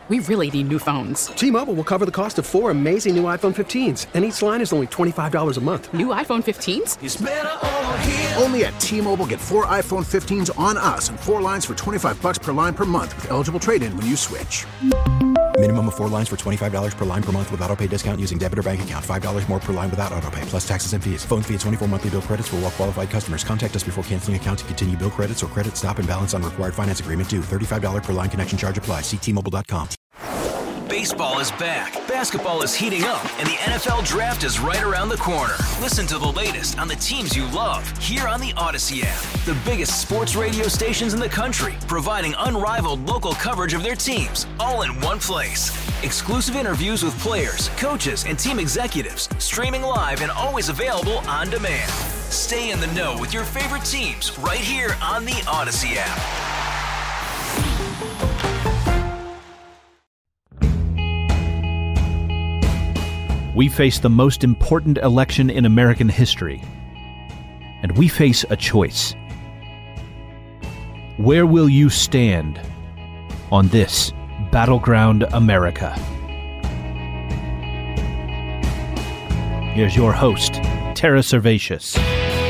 We really need new phones. T-Mobile will cover the cost of 4 amazing new iPhone 15s, and each line is only $25 a month. New iPhone 15s? It's better over here. Only at T-Mobile, get 4 iPhone 15s on us and 4 lines for $25 per line per month with eligible trade-in when you switch. Minimum of 4 lines for $25 per line per month with autopay discount using debit or bank account. $5 more per line without autopay, plus taxes and fees. Phone fee at 24 monthly bill credits for well-qualified customers. Contact us before canceling account to continue bill credits or credit stop and balance on required finance agreement due. $35 per line connection charge applies. See T-Mobile.com. Baseball is back, basketball is heating up, and the NFL Draft is right around the corner. Listen to the latest on the teams you love here on the Odyssey app. The biggest sports radio stations in the country, providing unrivaled local coverage of their teams, all in one place. Exclusive interviews with players, coaches, and team executives, streaming live and always available on demand. Stay in the know with your favorite teams right here on the Odyssey app. We face the most important election in American history, and we face a choice. Where will you stand on this battleground America? Here's your host, Tara Servatius.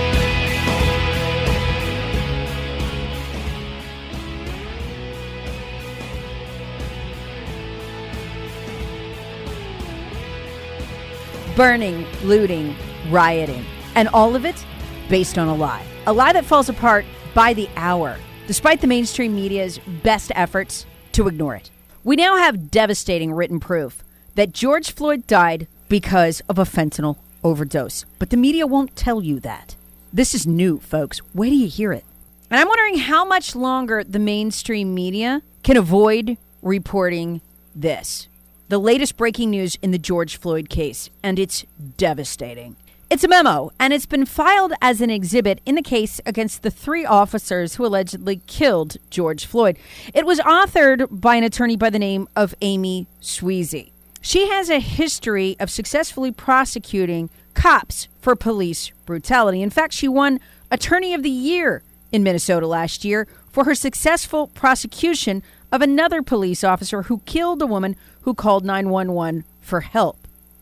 Burning, looting, rioting, and all of it based on a lie. A lie that falls apart by the hour, despite the mainstream media's best efforts to ignore it. We now have devastating written proof that George Floyd died because of a fentanyl overdose. But the media won't tell you that. This is new, folks. Wait till you hear it. And I'm wondering how much longer the mainstream media can avoid reporting this. The latest breaking news in the George Floyd case, and it's devastating. It's a memo, and it's been filed as an exhibit in the case against the 3 officers who allegedly killed George Floyd. It was authored by an attorney by the name of Amy Sweezy. She has a history of successfully prosecuting cops for police brutality. In fact, she won Attorney of the Year in Minnesota last year for her successful prosecution of another police officer who killed a woman who called 911 for help.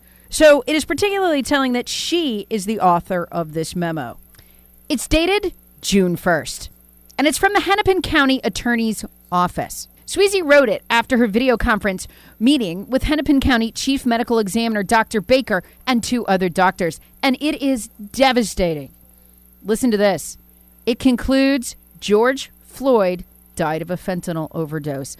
So it is particularly telling that she is the author of this memo. It's dated June 1st, and it's from the Hennepin County Attorney's Office. Sweezy wrote it after her video conference meeting with Hennepin County Chief Medical Examiner Dr. Baker and 2 other doctors, and it is devastating. Listen to this. It concludes George Floyd died of a fentanyl overdose.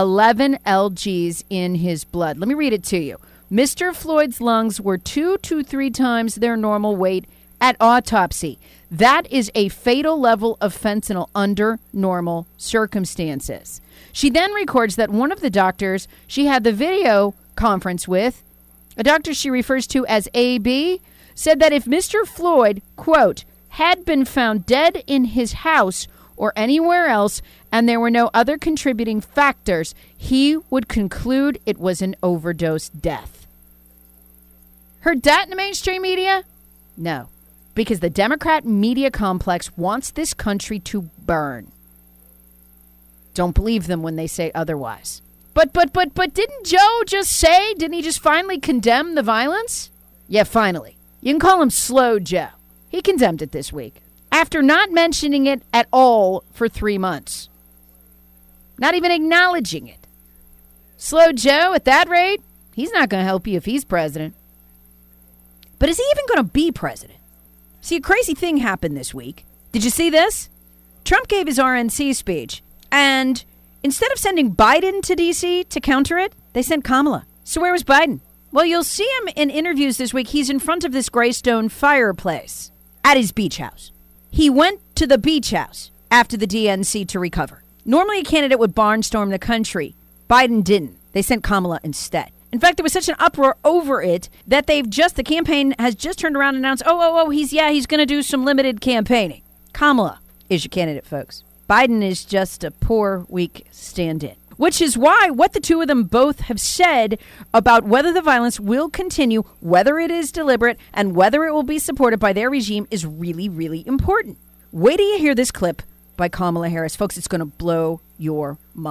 11 LGs in his blood. Let me read it to you. Mr. Floyd's lungs were 2 to 3 times their normal weight at autopsy. That is a fatal level of fentanyl under normal circumstances. She then records that one of the doctors she had the video conference with, a doctor she refers to as AB, said that if Mr. Floyd, quote, had been found dead in his house or anywhere else, and there were no other contributing factors, he would conclude it was an overdose death. Heard that in the mainstream media? No, because the Democrat media complex wants this country to burn. Don't believe them when they say otherwise. But didn't Joe just say, didn't he just finally condemn the violence? Yeah, finally. You can call him Slow Joe. He condemned it this week, after not mentioning it at all for 3 months. Not even acknowledging it. Slow Joe, at that rate, he's not going to help you if he's president. But is he even going to be president? See, a crazy thing happened this week. Did you see this? Trump gave his RNC speech, and instead of sending Biden to D.C. to counter it, they sent Kamala. So where was Biden? Well, you'll see him in interviews this week. He's in front of this gray stone fireplace at his beach house. He went to the beach house after the DNC to recover. Normally, a candidate would barnstorm the country. Biden didn't. They sent Kamala instead. In fact, there was such an uproar over it that the campaign has just turned around and announced, he's going to do some limited campaigning. Kamala is your candidate, folks. Biden is just a poor, weak stand-in. Which is why what the two of them both have said about whether the violence will continue, whether it is deliberate, and whether it will be supported by their regime is really, really important. Wait till you hear this clip by Kamala Harris. Folks, it's going to blow your mind.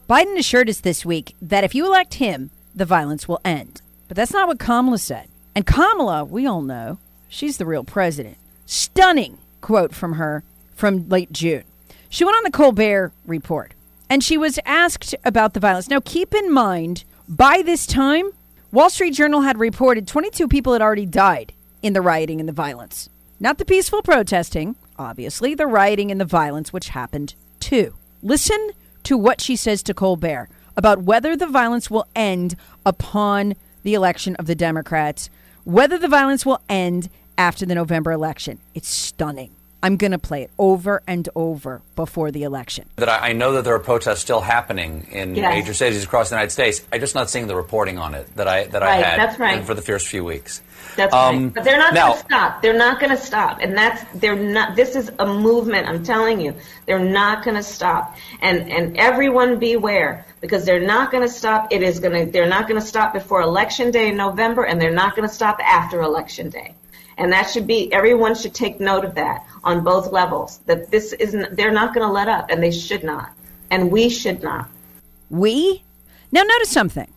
Biden assured us this week that if you elect him, the violence will end. But that's not what Kamala said. And Kamala, we all know, she's the real president. Stunning quote from her from late June. She went on the Colbert Report, and she was asked about the violence. Now, keep in mind, by this time, Wall Street Journal had reported 22 people had already died in the rioting and the violence. Not the peaceful protesting, obviously, the rioting and the violence, which happened too. Listen to what she says to Colbert about whether the violence will end upon the election of the Democrats, whether the violence will end after the November election. It's stunning. I'm going to play it over and over before the election. That I know that there are protests still happening in major cities across the United States. I'm just not seeing the reporting on it that I had for the first few weeks. That's right. But they're not going to stop. They're not going to stop. And they're not. This is a movement. I'm telling you, they're not going to stop. And everyone beware, because they're not going to stop. They're not going to stop before Election Day in November, and they're not going to stop after Election Day. And everyone should take note of that on both levels, that they're not going to let up, and they should not. And we should not. We? Now notice something.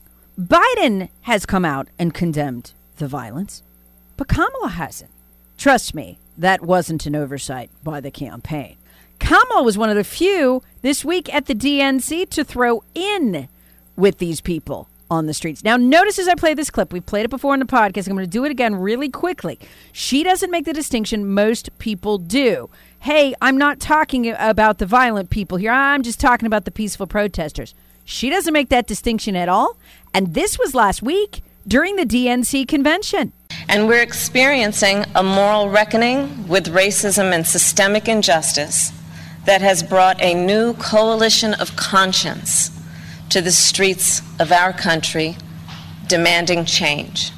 Biden has come out and condemned the violence, but Kamala hasn't. Trust me, that wasn't an oversight by the campaign. Kamala was one of the few this week at the DNC to throw in with these people on the streets. Now, notice as I play this clip, we've played it before in the podcast. I'm going to do it again really quickly. She doesn't make the distinction most people do. Hey, I'm not talking about the violent people here. I'm just talking about the peaceful protesters. She doesn't make that distinction at all. And this was last week during the DNC convention. And we're experiencing a moral reckoning with racism and systemic injustice that has brought a new coalition of conscience to the streets of our country, demanding change.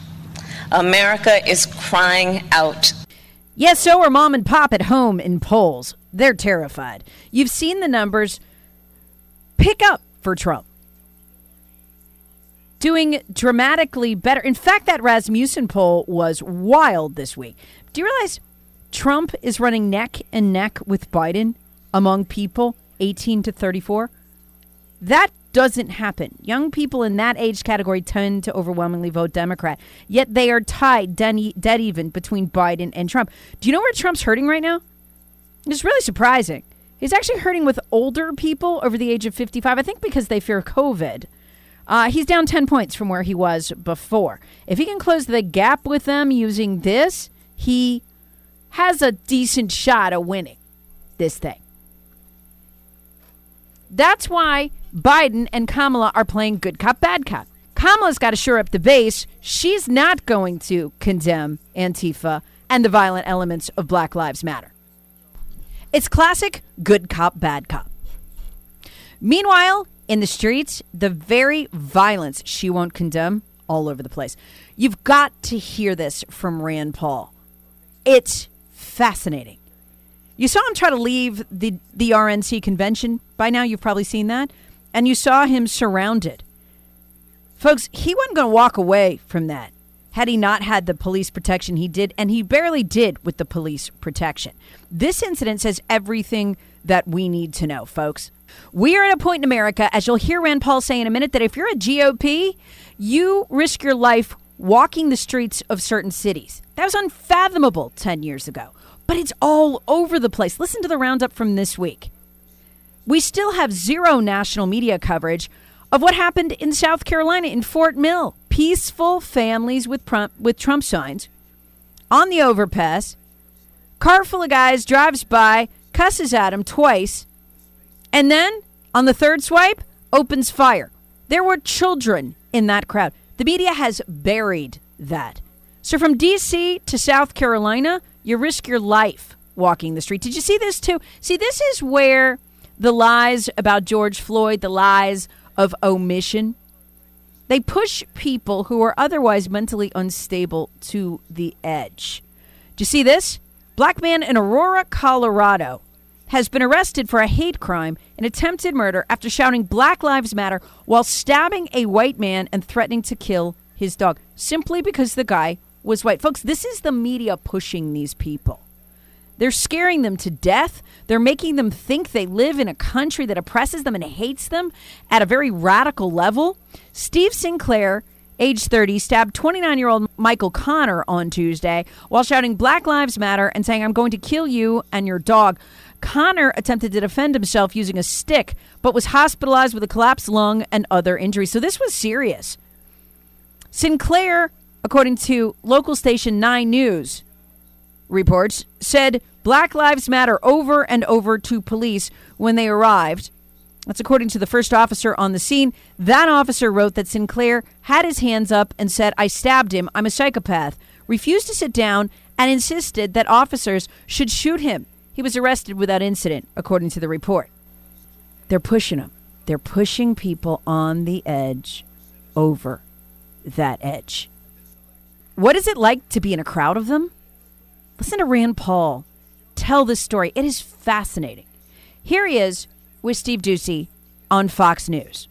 America is crying out. Yes, so are mom and pop at home in polls. They're terrified. You've seen the numbers pick up for Trump, doing dramatically better. In fact, that Rasmussen poll was wild this week. Do you realize Trump is running neck and neck with Biden among people 18 to 34? That doesn't happen. Young people in that age category tend to overwhelmingly vote Democrat, yet they are tied dead even between Biden and Trump. Do you know where Trump's hurting right now? It's really surprising. He's actually hurting with older people over the age of 55, I think because they fear COVID. He's down 10 points from where he was before. If he can close the gap with them using this, he has a decent shot of winning this thing. That's why Biden and Kamala are playing good cop, bad cop. Kamala's got to shore up the base. She's not going to condemn Antifa and the violent elements of Black Lives Matter. It's classic good cop, bad cop. Meanwhile, in the streets, the very violence she won't condemn all over the place. You've got to hear this from Rand Paul. It's fascinating. You saw him try to leave the RNC convention. By now, you've probably seen that. And you saw him surrounded. Folks, he wasn't going to walk away from that had he not had the police protection he did. And he barely did with the police protection. This incident says everything that we need to know, folks. We are at a point in America, as you'll hear Rand Paul say in a minute, that if you're a GOP, you risk your life walking the streets of certain cities. That was unfathomable 10 years ago. But it's all over the place. Listen to the roundup from this week. We still have zero national media coverage of what happened in South Carolina in Fort Mill. Peaceful families with Trump signs on the overpass. Car full of guys drives by, cusses at him twice, and then on the third swipe, opens fire. There were children in that crowd. The media has buried that. So from D.C. to South Carolina, you risk your life walking the street. Did you see this too? See, this is where the lies about George Floyd, the lies of omission, they push people who are otherwise mentally unstable to the edge. Do you see this? Black man in Aurora, Colorado has been arrested for a hate crime and attempted murder after shouting Black Lives Matter while stabbing a white man and threatening to kill his dog simply because the guy was white. Folks, this is the media pushing these people. They're scaring them to death. They're making them think they live in a country that oppresses them and hates them at a very radical level. Steve Sinclair, age 30, stabbed 29-year-old Michael Connor on Tuesday while shouting Black Lives Matter and saying, "I'm going to kill you and your dog." Connor attempted to defend himself using a stick, but was hospitalized with a collapsed lung and other injuries. So this was serious. Sinclair, according to local station 9 News reports, said Black Lives Matter over and over to police when they arrived. That's according to the first officer on the scene. That officer wrote that Sinclair had his hands up and said, "I stabbed him. I'm a psychopath," refused to sit down, and insisted that officers should shoot him. He was arrested without incident, according to the report. They're pushing him. They're pushing people on the edge over that edge. What is it like to be in a crowd of them? Listen to Rand Paul tell this story. It is fascinating. Here he is with Steve Doocy on Fox News.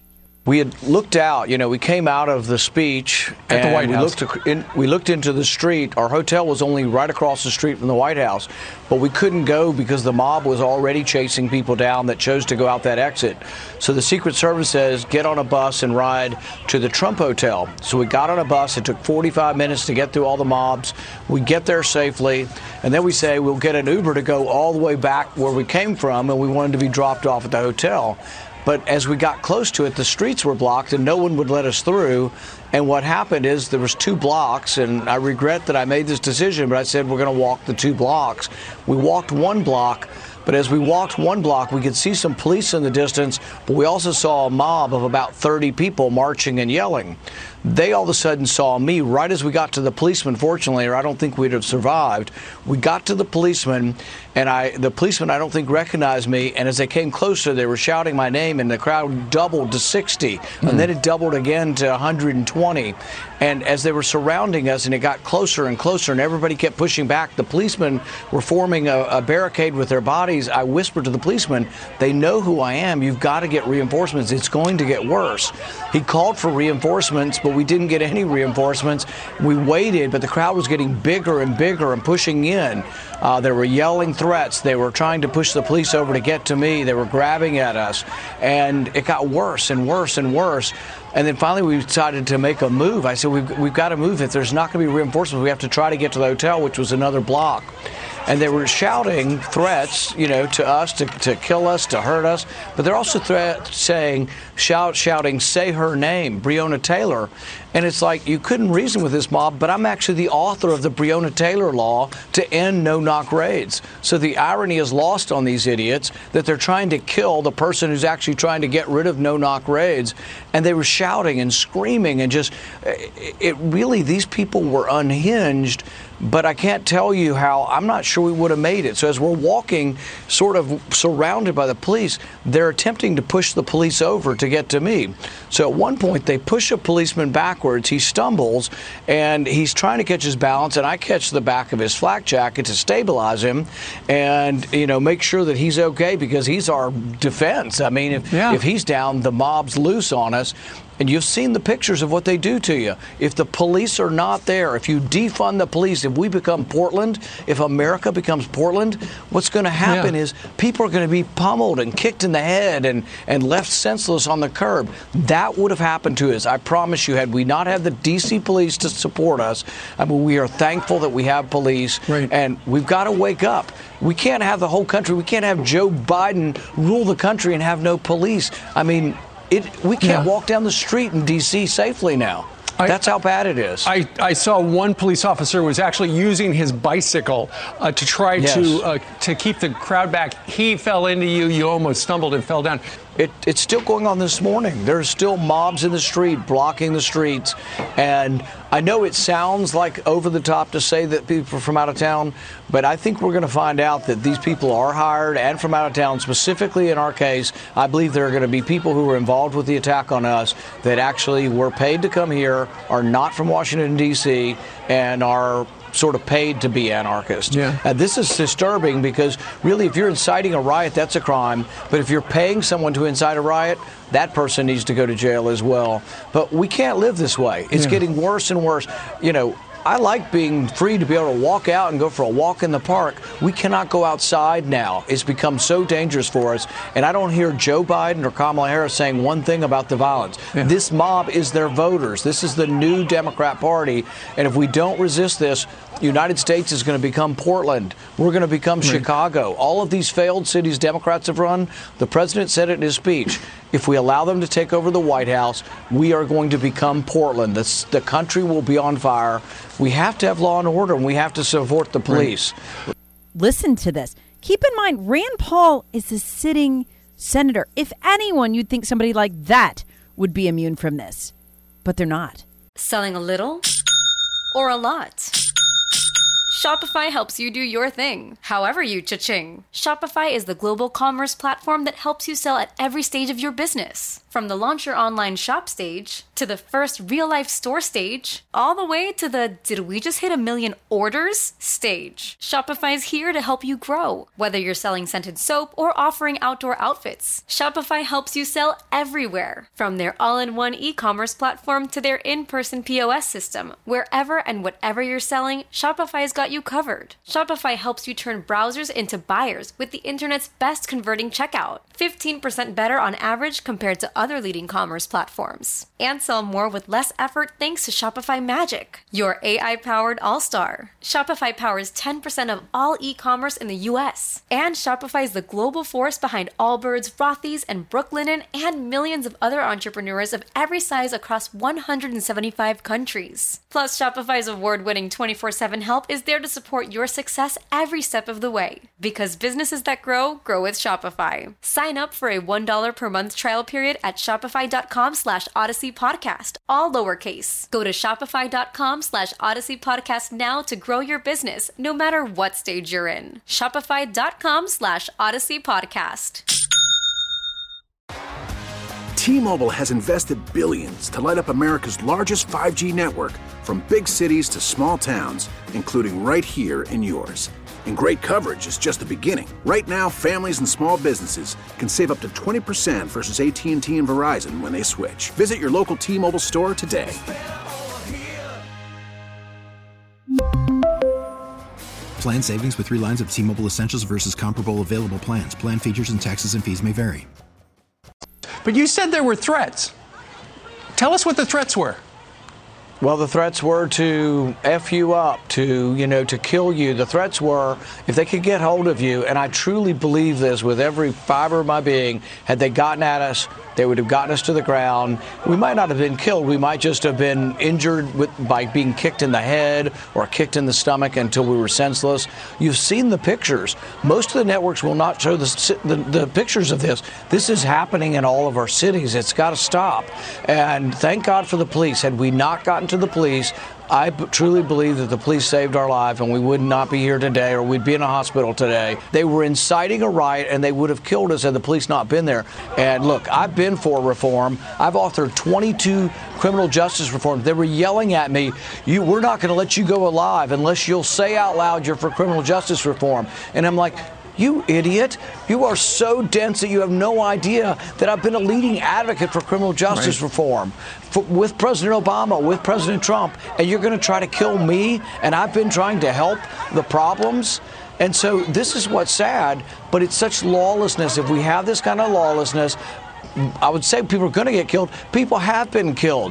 We had looked out, we came out of the speech at the White House. We looked into the street. Our hotel was only right across the street from the White House, but we couldn't go because the mob was already chasing people down that chose to go out that exit. So the Secret Service says, get on a bus and ride to the Trump Hotel. So we got on a bus. It took 45 minutes to get through all the mobs. We get there safely, and then we say we'll get an Uber to go all the way back where we came from, and we wanted to be dropped off at the hotel. But as we got close to it, the streets were blocked and no one would let us through. And what happened is there was 2 blocks, and I regret that I made this decision, but I said we're going to walk the 2 blocks. We walked 1 block, but as we walked 1 block, we could see some police in the distance, but we also saw a mob of about 30 people marching and yelling. They all of a sudden saw me right as we got to the policeman, fortunately, or I don't think we'd have survived. We got to the policeman, and the policeman, I don't think, recognized me. And as they came closer, they were shouting my name, and the crowd doubled to 60. And then it doubled again to 120. And as they were surrounding us, and it got closer and closer, and everybody kept pushing back, the policemen were forming a barricade with their bodies. I whispered to the policeman, they know who I am. You've got to get reinforcements. It's going to get worse. He called for reinforcements, but we didn't get any reinforcements. We waited, but the crowd was getting bigger and bigger and pushing in. They were yelling threats. They were trying to push the police over to get to me. They were grabbing at us. And it got worse and worse and worse. And then finally we decided to make a move. I said, we've got to move. If there's not going to be reinforcements, we have to try to get to the hotel, which was another block. And they were shouting threats, to us, to kill us, to hurt us. But they're also shouting, say her name, Breonna Taylor. And it's like, you couldn't reason with this mob, but I'm actually the author of the Breonna Taylor law to end no-knock raids. So the irony is lost on these idiots that they're trying to kill the person who's actually trying to get rid of no-knock raids. And they were shouting and screaming and these people were unhinged. But I can't tell you how. I'm not sure we would have made it. So as we're walking, sort of surrounded by the police, they're attempting to push the police over to get to me. So at one point, they push a policeman backwards. He stumbles, and he's trying to catch his balance, and I catch the back of his flak jacket to stabilize him and, make sure that he's okay, because he's our defense. I mean, if he's down, the mob's loose on us. And you've seen the pictures of what they do to you. If the police are not there, if you defund the police, if we become Portland, if America becomes Portland, what's going to happen is people are going to be pummeled and kicked in the head and left senseless on the curb. That would have happened to us. I promise you, had we not had the D.C. police to support us, we are thankful that we have police. Right. And we've got to wake up. We can't have the whole country. We can't have Joe Biden rule the country and have no police. We can't walk down the street in D.C. safely now. That's how bad it is. I saw one police officer was actually using his bicycle to try to keep the crowd back. He fell into you. You almost stumbled and fell down. It's still going on this morning. There's still mobs in the street blocking the streets. And I know it sounds like over the top to say that people are from out of town, but I think we're going to find out that these people are hired and from out of town. Specifically in our case, I believe there are going to be people who were involved with the attack on us that actually were paid to come here, are not from Washington, D.C., and are sort of paid to be anarchists. This is disturbing because really if you're inciting a riot, that's a crime. But if you're paying someone to incite a riot, that person needs to go to jail as well. But we can't live this way. It's getting worse and worse. I like being free to be able to walk out and go for a walk in the park. We cannot go outside now. It's become so dangerous for us. And I don't hear Joe Biden or Kamala Harris saying one thing about the violence. Yeah. This mob is their voters. This is the new Democrat Party. And if we don't resist this, the United States is going to become Portland. We're going to become Chicago. All of these failed cities Democrats have run, the president said it in his speech. If we allow them to take over the White House, we are going to become Portland. The country will be on fire. We have to have law and order, and we have to support the police. Listen to this. Keep in mind, Rand Paul is a sitting senator. If anyone, you'd think somebody like that would be immune from this. But they're not. Selling a little or a lot? Shopify helps you do your thing, however you cha-ching. Shopify is the global commerce platform that helps you sell at every stage of your business. From the launch your online shop stage, to the first real-life store stage, all the way to the did we just hit 1 million orders stage. Shopify is here to help you grow. Whether you're selling scented soap or offering outdoor outfits, Shopify helps you sell everywhere. From their all-in-one e-commerce platform to their in-person POS system, wherever and whatever you're selling, Shopify's got you covered. Shopify helps you turn browsers into buyers with the internet's best converting checkout. 15% better on average compared to other leading commerce platforms. And sell more with less effort thanks to Shopify Magic, your AI-powered all-star. Shopify powers 10% of all e-commerce in the U.S. And Shopify is the global force behind Allbirds, Rothy's, and Brooklinen, and millions of other entrepreneurs of every size across 175 countries. Plus, Shopify's award-winning 24/7 help is there to support your success every step of the way. Because businesses that grow, grow with Shopify. Sign up for a $1 per month trial period at shopify.com/Odyssey Podcast, all lowercase. Go to shopify.com/Odyssey Podcast now to grow your business, no matter what stage you're in. Shopify.com/Odyssey Podcast. T-Mobile has invested billions to light up America's largest 5G network, from big cities to small towns, including right here in yours. And great coverage is just the beginning. Right now, families and small businesses can save up to 20% versus AT&T and Verizon when they switch. Visit your local T-Mobile store today. Plan savings with 3 lines of T-Mobile Essentials versus comparable available plans. Plan features and taxes and fees may vary. But you said there were threats. Tell us what the threats were. Well, the threats were to F you up, to kill you. The threats were if they could get hold of you, and I truly believe this with every fiber of my being, had they gotten at us, they would have gotten us to the ground. We might not have been killed. We might just have been injured by being kicked in the head or kicked in the stomach until we were senseless. You've seen the pictures. Most of the networks will not show the pictures of this. This is happening in all of our cities. It's got to stop. And thank God for the police. Had we not gotten to the police, I truly believe that the police saved our life and we would not be here today, or we'd be in a hospital today. They were inciting a riot and they would have killed us had the police not been there. And look, I've been for reform. I've authored 22 criminal justice reforms. They were yelling at me, we're not going to let you go alive unless you'll say out loud you're for criminal justice reform. And I'm like, you idiot. You are so dense that you have no idea that I've been a leading advocate for criminal justice reform with President Obama, with President Trump, and you're going to try to kill me, and I've been trying to help the problems. And so this is what's sad, but it's such lawlessness. If we have this kind of lawlessness, I would say people are going to get killed. People have been killed.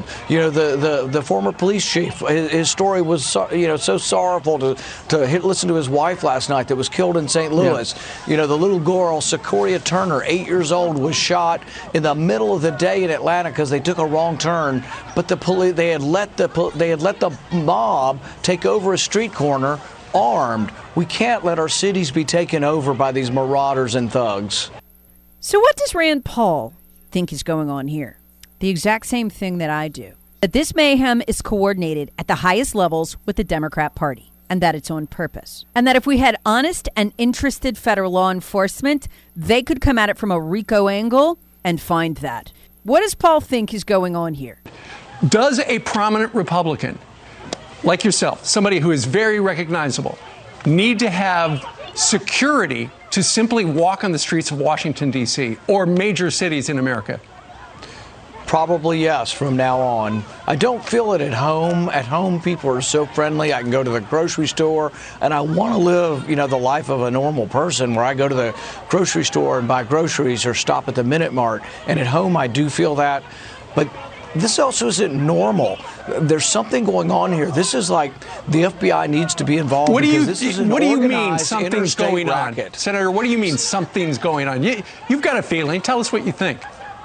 The former police chief, his story was so sorrowful to listen to his wife last night that was killed in St. Louis. Yeah. The little girl, Sequoia Turner, 8 years old, was shot in the middle of the day in Atlanta because they took a wrong turn. But the police, they had let the mob take over a street corner armed. We can't let our cities be taken over by these marauders and thugs. So what does Rand Paul think is going on here? The exact same thing that I do. That this mayhem is coordinated at the highest levels with the Democrat Party, and that it's on purpose. And that if we had honest and interested federal law enforcement, they could come at it from a RICO angle and find that. What does Paul think is going on here? Does a prominent Republican like yourself, somebody who is very recognizable, need to have security to simply walk on the streets of Washington, D.C., or major cities in America? Probably yes, from now on. I don't feel it at home. At home, people are so friendly. I can go to the grocery store, and I want to live, the life of a normal person where I go to the grocery store and buy groceries or stop at the Minute Mart. And at home, I do feel that. But this also isn't normal. There's something going on here. This is like the FBI needs to be involved. What do you mean something's going on? Senator, what do you mean something's going on? You've got a feeling. Tell us what you think.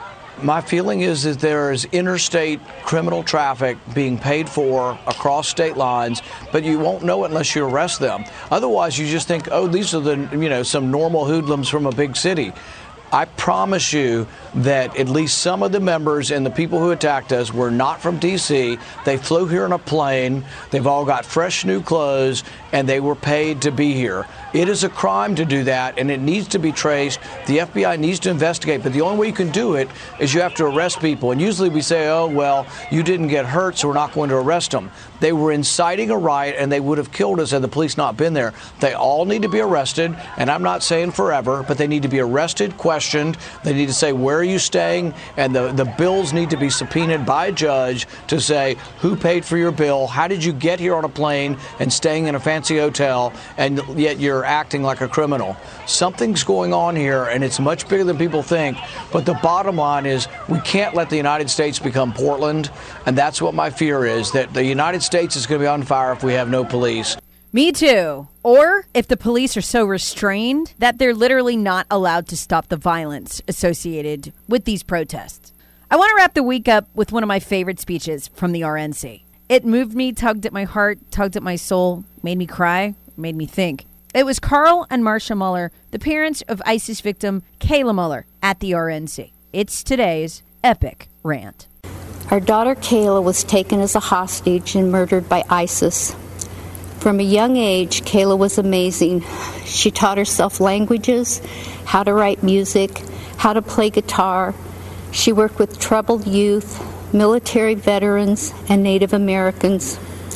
My feeling is that there is interstate criminal traffic being paid for across state lines, but you won't know it unless you arrest them. Otherwise, you just think, oh, these are some normal hoodlums from a big city. I promise you that at least some of the members and the people who attacked us were not from D.C. They flew here in a plane. They've all got fresh new clothes, and they were paid to be here. It is a crime to do that, and it needs to be traced. The FBI needs to investigate, but the only way you can do it is you have to arrest people. And usually we say, oh, well, you didn't get hurt, so we're not going to arrest them. They were inciting a riot, and they would have killed us had the police not been there. They all need to be arrested, and I'm not saying forever, but they need to be arrested, questioned. They need to say, where are you staying? And the bills need to be subpoenaed by a judge to say, who paid for your bill? How did you get here on a plane and staying in a fancy hotel, and yet you're acting like a criminal? Something's going on here, and it's much bigger than people think. But the bottom line is we can't let the United States become Portland, and that's what my fear is, that the United States is going to be on fire if we have no police. Me too. Or if the police are so restrained that they're literally not allowed to stop the violence associated with these protests. I want to wrap the week up with one of my favorite speeches from the RNC. It moved me, tugged at my heart, tugged at my soul, made me cry, made me think. It was Carl and Marcia Mueller, the parents of ISIS victim Kayla Mueller, at the RNC. It's today's epic rant. Our daughter Kayla was taken as a hostage and murdered by ISIS. From a young age, Kayla was amazing. She taught herself languages, how to write music, how to play guitar. She worked with troubled youth, military veterans, and Native Americans.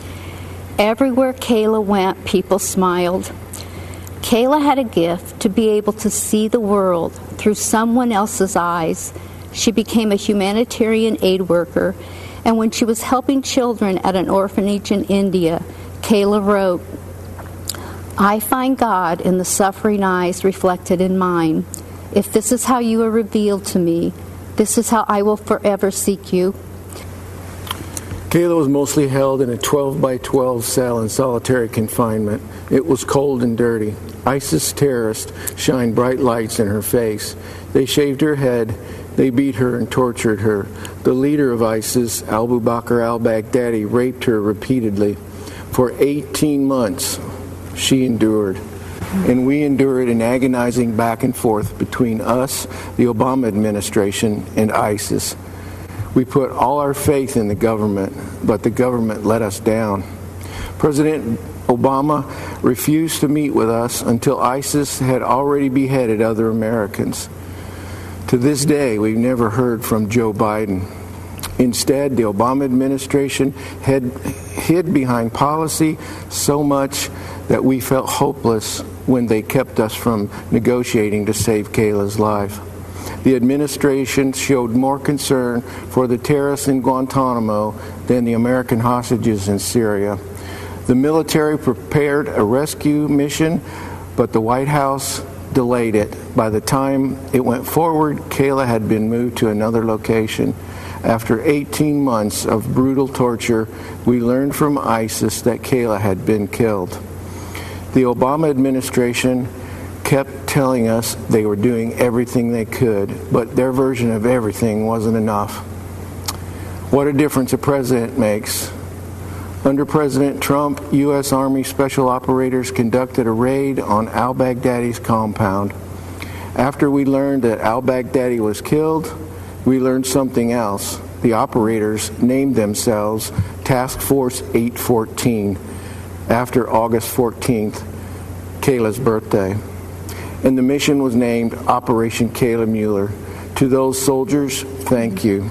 Everywhere Kayla went, people smiled. Kayla had a gift to be able to see the world through someone else's eyes. She became a humanitarian aid worker, and when she was helping children at an orphanage in India, Kayla wrote, I find God in the suffering eyes reflected in mine. If this is how you are revealed to me, this is how I will forever seek you. Kayla was mostly held in a 12-by-12 cell in solitary confinement. It was cold and dirty. ISIS terrorists shined bright lights in her face. They shaved her head. They beat her and tortured her. The leader of ISIS, Abu Bakr al-Baghdadi, raped her repeatedly. For 18 months, she endured. And we endured an agonizing back and forth between us, the Obama administration, and ISIS. We put all our faith in the government, but the government let us down. President Obama refused to meet with us until ISIS had already beheaded other Americans. To this day, we've never heard from Joe Biden. Instead, the Obama administration hid behind policy so much that we felt hopeless when they kept us from negotiating to save Kayla's life. The administration showed more concern for the terrorists in Guantanamo than the American hostages in Syria. The military prepared a rescue mission, but the White House delayed it. By the time it went forward, Kayla had been moved to another location. After 18 months of brutal torture, we learned from ISIS that Kayla had been killed. The Obama administration kept telling us they were doing everything they could, but their version of everything wasn't enough. What a difference a president makes. Under President Trump, U.S. Army Special Operators conducted a raid on al-Baghdadi's compound. After we learned that al-Baghdadi was killed, we learned something else. The operators named themselves Task Force 814 after August 14th, Kayla's birthday. And the mission was named Operation Kayla Mueller. To those soldiers, thank you.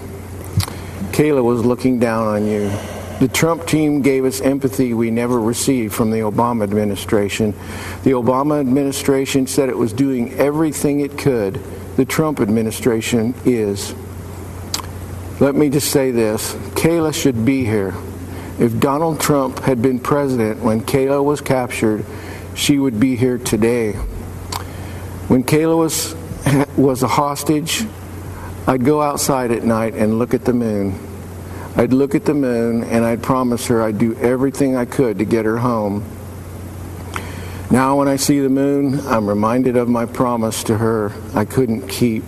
Kayla was looking down on you. The Trump team gave us empathy we never received from the Obama administration. The Obama administration said it was doing everything it could. The Trump administration is. Let me just say this. Kayla should be here. If Donald Trump had been president when Kayla was captured, she would be here today. When Kayla was a hostage, I'd go outside at night and look at the moon. I'd look at the moon and I'd promise her I'd do everything I could to get her home. Now when I see the moon, I'm reminded of my promise to her I couldn't keep.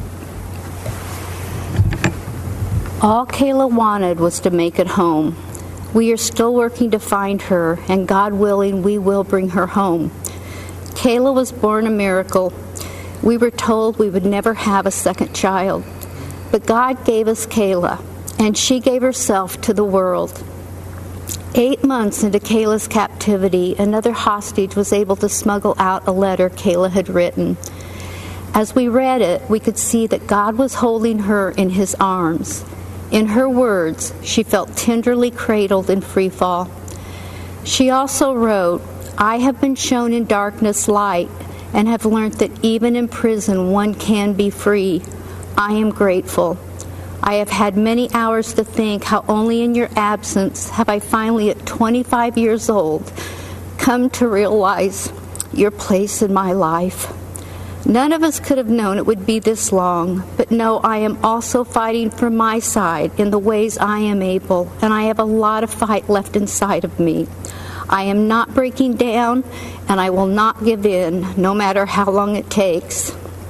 All Kayla wanted was to make it home. We are still working to find her, and God willing, we will bring her home. Kayla was born a miracle. We were told we would never have a second child. But God gave us Kayla, and she gave herself to the world. 8 months into Kayla's captivity, another hostage was able to smuggle out a letter Kayla had written. As we read it, we could see that God was holding her in his arms. In her words, she felt tenderly cradled in free fall. She also wrote, "I have been shown in darkness light and have learned that even in prison one can be free. I am grateful. I have had many hours to think how only in your absence have I finally, at 25 years old, come to realize your place in my life. None of us could have known it would be this long, but no, I am also fighting for my side in the ways I am able, and I have a lot of fight left inside of me. I am not breaking down, and I will not give in, no matter how long it takes."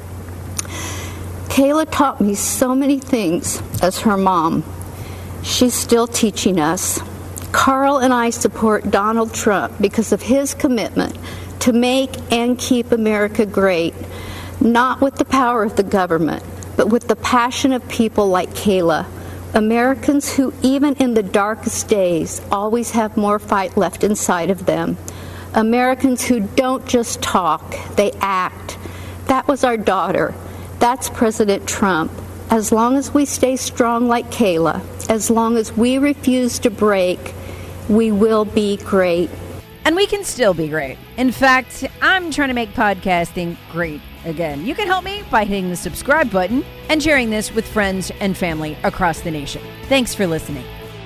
Kayla taught me so many things as her mom. She's still teaching us. Carl and I support Donald Trump because of his commitment to make and keep America great, not with the power of the government, but with the passion of people like Kayla, Americans who, even in the darkest days, always have more fight left inside of them. Americans who don't just talk, they act. That was our daughter. That's President Trump. As long as we stay strong like Kayla, as long as we refuse to break, we will be great. And we can still be great. In fact, I'm trying to make podcasting great again. You can help me by hitting the subscribe button and sharing this with friends and family across the nation. Thanks for listening.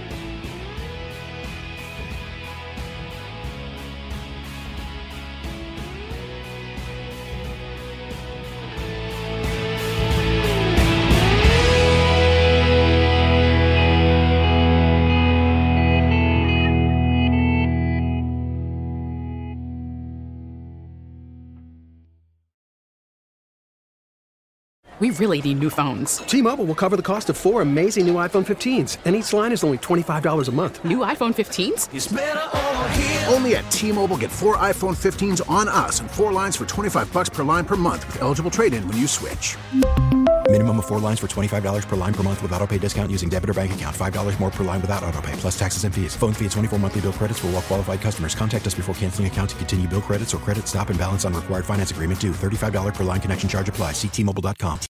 We really need new phones. T-Mobile will cover the cost of 4 amazing new iPhone 15s, and each line is only $25 a month. New iPhone 15s? It's better over here. Only at T-Mobile, get 4 iPhone 15s on us and 4 lines for $25 per line per month with eligible trade-in when you switch. Minimum of 4 lines for $25 per line per month with autopay discount using debit or bank account. $5 more per line without autopay, plus taxes and fees. Phone fee at 24 monthly bill credits for well-qualified customers. Contact us before canceling account to continue bill credits or credit stop and balance on required finance agreement due. $35 per line connection charge applies. See T-Mobile.com.